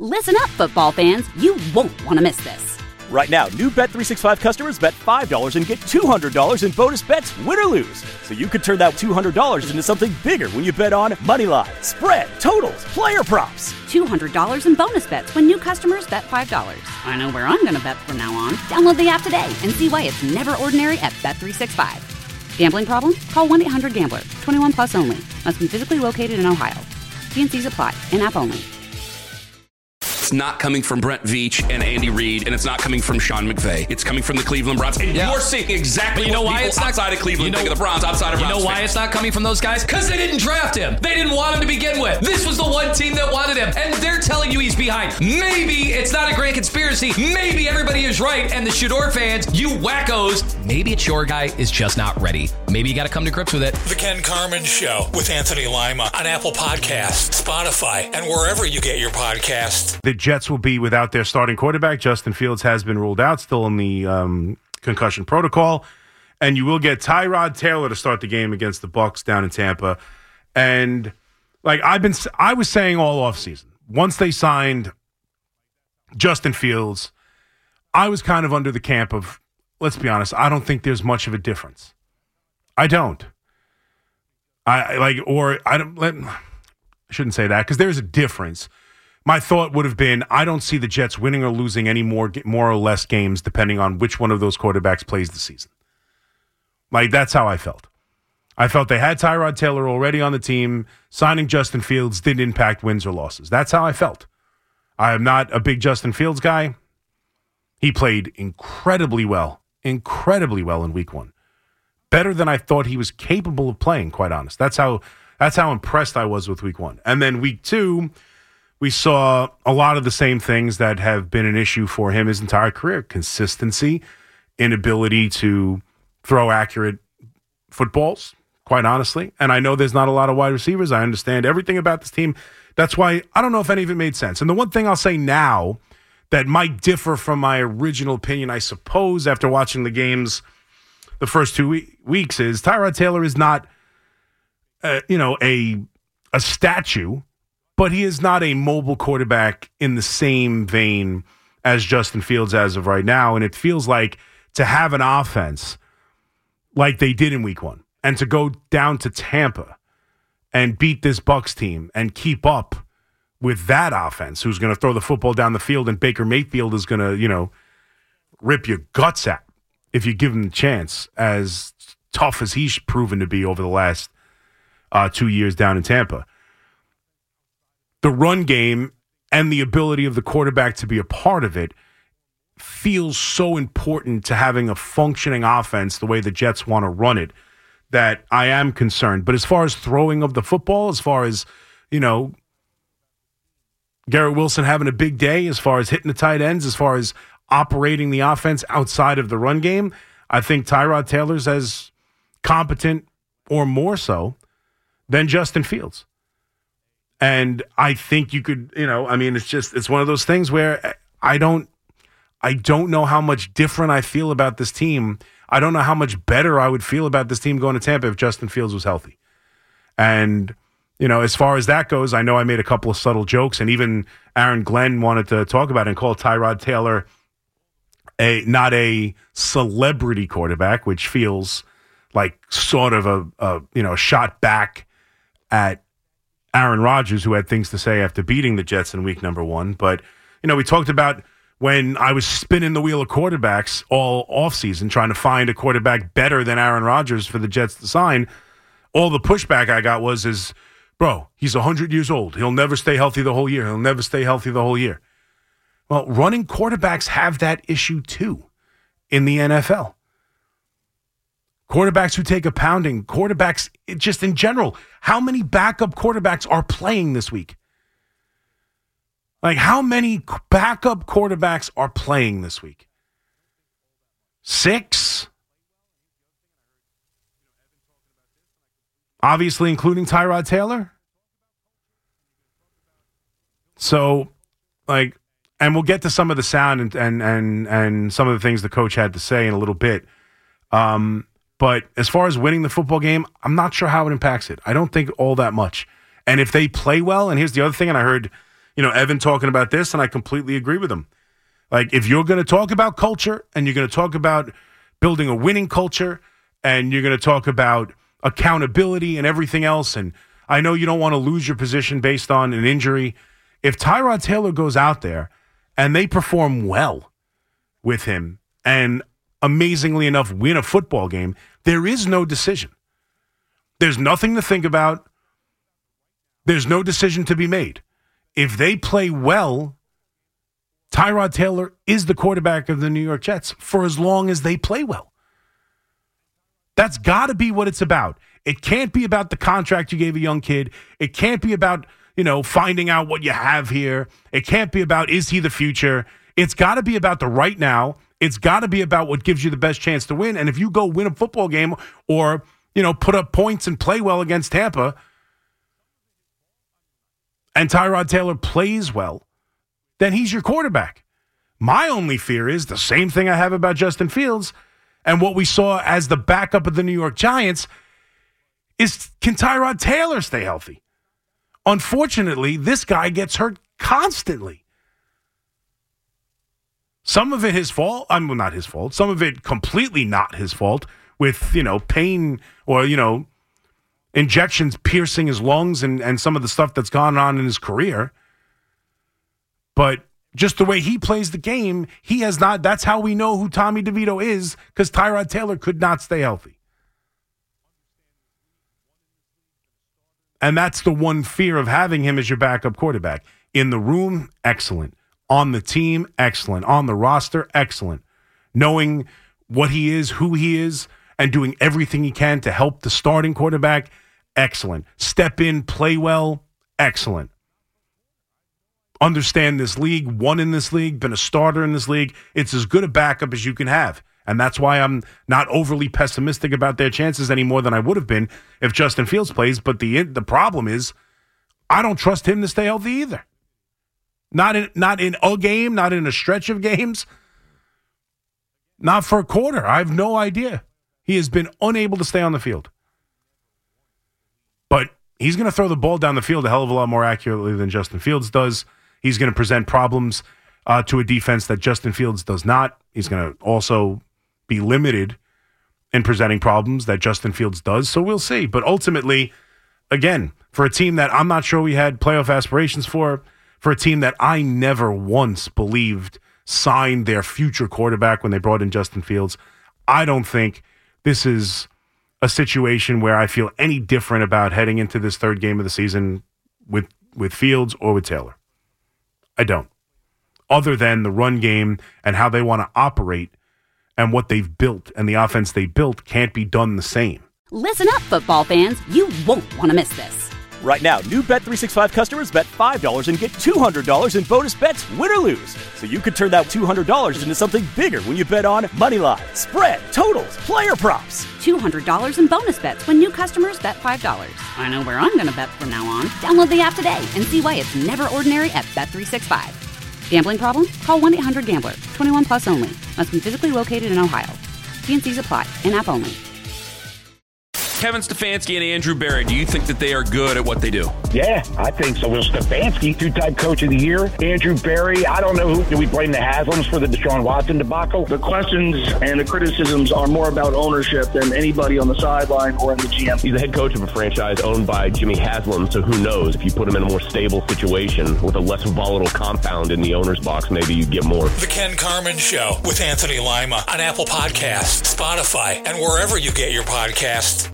Listen up, football fans. You won't want to miss this. Right now, new Bet365 customers bet $5 and get $200 in bonus bets, win or lose. So you could turn that $200 into something bigger when you bet on moneyline, spread, totals, player props. $200 in bonus bets when new customers bet $5. I know where I'm going to bet from now on. Download the app today and see why it's never ordinary at Bet365. Gambling problem? Call 1-800-GAMBLER. 21 plus only. Must be physically located in Ohio. T&Cs apply. In-app only. It's not coming from Brent Veach and Andy Reid, and it's not coming from Sean McVay. It's coming from the Cleveland Browns. And you're seeing exactly what people outside of Cleveland think of the Browns, outside of Browns. You know why it's not coming from those guys? Because they didn't draft him. They didn't want him to begin with. This was the one team that wanted him, and they're telling you he's behind. Maybe it's not a grand conspiracy. Maybe everybody is right, and the Shador fans, you wackos, maybe it's your guy is just not ready. Maybe you got to come to grips with it. The Ken Carman Show with Anthony Lima on Apple Podcasts, Spotify, and wherever you get your podcasts. The Jets will be without their starting quarterback. Justin Fields has been ruled out, still in the concussion protocol. And you will get Tyrod Taylor to start the game against the Bucs down in Tampa. And like I was saying all offseason, once they signed Justin Fields, I was kind of under the camp of, let's be honest, I don't think there's much of a difference. I don't. I shouldn't say that because there's a difference. My thought would have been, I don't see the Jets winning or losing any more or less games depending on which one of those quarterbacks plays the season. Like, that's how I felt. I felt they had Tyrod Taylor already on the team. Signing Justin Fields didn't impact wins or losses. That's how I felt. I am not a big Justin Fields guy. He played incredibly well in week one. Better than I thought he was capable of playing, quite honest. That's how impressed I was with week one. And then week two, we saw a lot of the same things that have been an issue for him his entire career. Consistency, inability to throw accurate footballs, quite honestly. And I know there's not a lot of wide receivers. I understand everything about this team. That's why I don't know if any of it made sense. And the one thing I'll say now that might differ from my original opinion, I suppose, after watching the games the first 2 weeks is Tyrod Taylor is not, a statue, but he is not a mobile quarterback in the same vein as Justin Fields as of right now. And it feels like to have an offense like they did in week one and to go down to Tampa and beat this Bucs team and keep up with that offense who's going to throw the football down the field and Baker Mayfield is going to, rip your guts out if you give him the chance, as tough as he's proven to be over the last 2 years down in Tampa. The run game and the ability of the quarterback to be a part of it feels so important to having a functioning offense the way the Jets want to run it that I am concerned. But as far as throwing of the football, as far as, Garrett Wilson having a big day, as far as hitting the tight ends, as far as operating the offense outside of the run game, I think Tyrod Taylor's as competent or more so than Justin Fields. And I think you could, it's one of those things where I don't know how much different I feel about this team. I don't know how much better I would feel about this team going to Tampa if Justin Fields was healthy. And, as far as that goes, I know I made a couple of subtle jokes, and even Aaron Glenn wanted to talk about it and call Tyrod Taylor not a celebrity quarterback, which feels like sort of a shot back at Aaron Rodgers, who had things to say after beating the Jets in week number one. But, we talked about when I was spinning the wheel of quarterbacks all offseason, trying to find a quarterback better than Aaron Rodgers for the Jets to sign. All the pushback I got was, bro, he's 100 years old. He'll never stay healthy the whole year. Well, running quarterbacks have that issue too in the NFL. Quarterbacks who take a pounding, quarterbacks just in general. How many backup quarterbacks are playing this week? Like, how many backup quarterbacks are playing this week? 6? Obviously, including Tyrod Taylor. So, and we'll get to some of the sound and some of the things the coach had to say in a little bit. But as far as winning the football game, I'm not sure how it impacts it. I don't think all that much. And if they play well, and here's the other thing, and I heard Evan talking about this, and I completely agree with him. Like, if you're going to talk about culture and you're going to talk about building a winning culture and you're going to talk about accountability and everything else, and I know you don't want to lose your position based on an injury. If Tyrod Taylor goes out there and they perform well with him and amazingly enough win a football game, there is no decision. There's nothing to think about. There's no decision to be made. If they play well, Tyrod Taylor is the quarterback of the New York Jets for as long as they play well. That's got to be what it's about. It can't be about the contract you gave a young kid. It can't be about, finding out what you have here. It can't be about, is he the future? It's got to be about the right now. It's got to be about what gives you the best chance to win. And if you go win a football game or, put up points and play well against Tampa, and Tyrod Taylor plays well, then he's your quarterback. My only fear is the same thing I have about Justin Fields and what we saw as the backup of the New York Giants is, can Tyrod Taylor stay healthy? Unfortunately, this guy gets hurt constantly. Some of it his fault. Not his fault. Some of it completely not his fault with, pain or, injections piercing his lungs and some of the stuff that's gone on in his career. But just the way he plays the game, he has not. That's how we know who Tommy DeVito is, because Tyrod Taylor could not stay healthy. And that's the one fear of having him as your backup quarterback. In the room, excellent. On the team, excellent. On the roster, excellent. Knowing what he is, who he is, and doing everything he can to help the starting quarterback, excellent. Step in, play well, excellent. Understand this league, won in this league, been a starter in this league. It's as good a backup as you can have. And that's why I'm not overly pessimistic about their chances any more than I would have been if Justin Fields plays. But the problem is, I don't trust him to stay healthy either. Not in a game, not in a stretch of games, not for a quarter. I have no idea. He has been unable to stay on the field. But he's going to throw the ball down the field a hell of a lot more accurately than Justin Fields does. He's going to present problems to a defense that Justin Fields does not. He's going to also be limited in presenting problems that Justin Fields does. So we'll see. But ultimately, again, for a team that I'm not sure we had playoff aspirations for a team that I never once believed signed their future quarterback when they brought in Justin Fields, I don't think this is a situation where I feel any different about heading into this third game of the season with Fields or with Taylor. I don't. Other than the run game and how they want to operate and what they've built and the offense they built can't be done the same. Listen up, football fans. You won't want to miss this. Right now, new Bet365 customers bet $5 and get $200 in bonus bets, win or lose. So you could turn that $200 into something bigger when you bet on moneyline, spread, totals, player props. $200 in bonus bets when new customers bet $5. I know where I'm going to bet from now on. Download the app today and see why it's never ordinary at Bet365. Gambling problem? Call 1-800-GAMBLER. 21 plus only. Must be physically located in Ohio. T&Cs apply. In-app only. Kevin Stefanski and Andrew Berry, do you think that they are good at what they do? Yeah, I think so. Will Stefanski, two-time coach of the year. Andrew Berry, I don't know who. Do we blame the Haslams for the Deshaun Watson debacle? The questions and the criticisms are more about ownership than anybody on the sideline or in the GM. He's the head coach of a franchise owned by Jimmy Haslam, so who knows? If you put him in a more stable situation with a less volatile compound in the owner's box, maybe you get more. The Ken Carman Show with Anthony Lima on Apple Podcasts, Spotify, and wherever you get your podcasts.